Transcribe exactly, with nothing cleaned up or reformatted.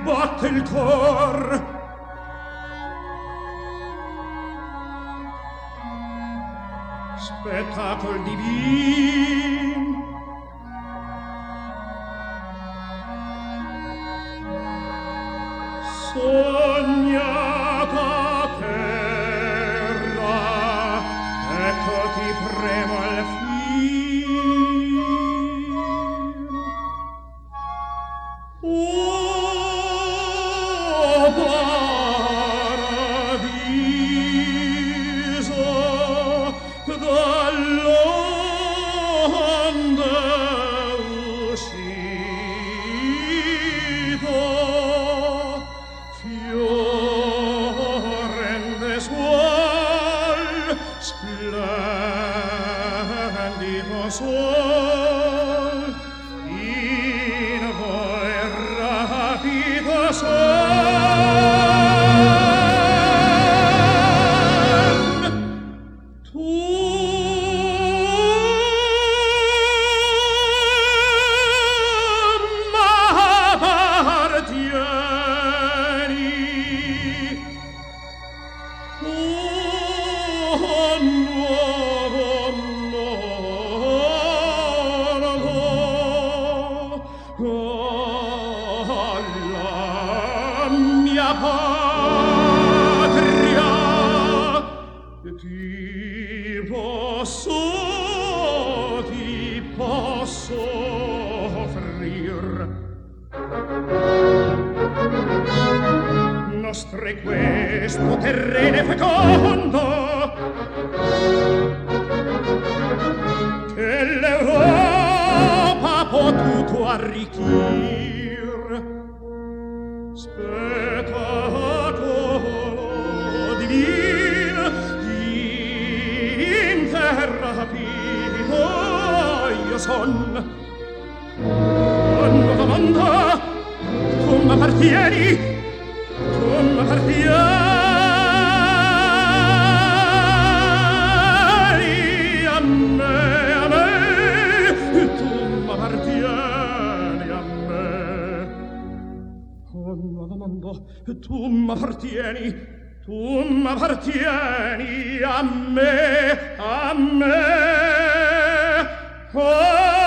batte il cor. Spettacol divin, sognata terra, ecco ti premo al fin. Oh, paradiso, dall'onde uscito, fiorente suol, splendido suol, in voi rapido son. Tu m'appartieni, oh nuovo mondo, alla mia patria ti posso, ti posso offrir. Nostre questo terrene fecondo che l'Europa ha potuto arricchir. Spettacolo divin, in terra rapido io son. Nuova mondo, tu m'appartieni, tu m'appartieni a me, a me, tu m'appartieni a me. Oh, nuovo mondo, tu m'appartieni, tu m'appartieni a me, a me. Oh,